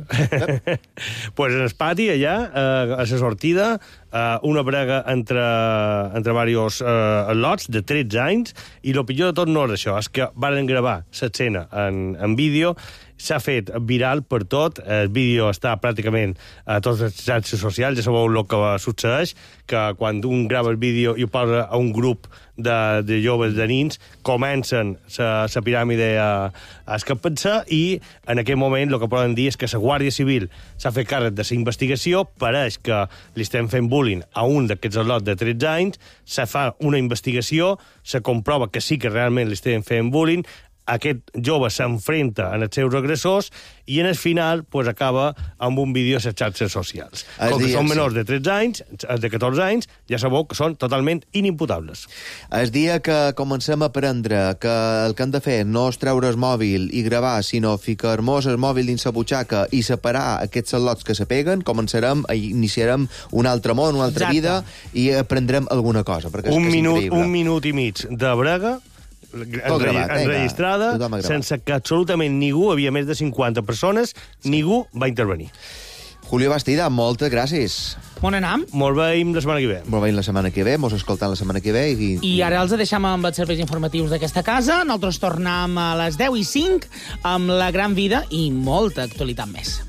Pues en el pati, allà, a la sortida, una brega entre diversos lots de 13 anys, i el pitjor de tot no és això, és que varen gravar l'escena en vídeo, s'ha fet viral per tot, el vídeo està pràcticament a totes les xarxes socials, ja sabeu el que succeeix, que quan un grava el vídeo i ho posa a un grup de joves, de nins, comencen la piràmide a escapar-se i en aquell moment el que poden dir és que la Guàrdia Civil s'ha fet càrrec de la investigació, pareix que li estem fent bullying a un d'aquests lots de 13 anys, se fa una investigació, se comprova que sí que realment li estem fent bullying, aquest jove s'enfrenta en els seus agressors i en el final acaba amb un vídeo a les xarxes socials. Com que són menors de 13 anys, de 14 anys, ja sabeu que són totalment inimputables. El dia que comencem a aprendre que el que hem de fer no és treure el mòbil i gravar, sinó ficar-nos el mòbil dins la butxaca i separar aquests lots que se peguen, iniciarem un altre món, una altra vida i aprendrem alguna cosa. Un minut i mig de brega enregistrada, sense que absolutament ningú, havia més de 50 persones, ningú va intervenir. Julio Bastida, moltes gràcies. On anem? Molt veiem la setmana que ve. Molt veiem la setmana que ve, mos escoltant la setmana que ve. I ara els deixem amb els serveis informatius d'aquesta casa. Nosaltres tornem a les 10:05 amb La Gran Vida i molta actualitat més.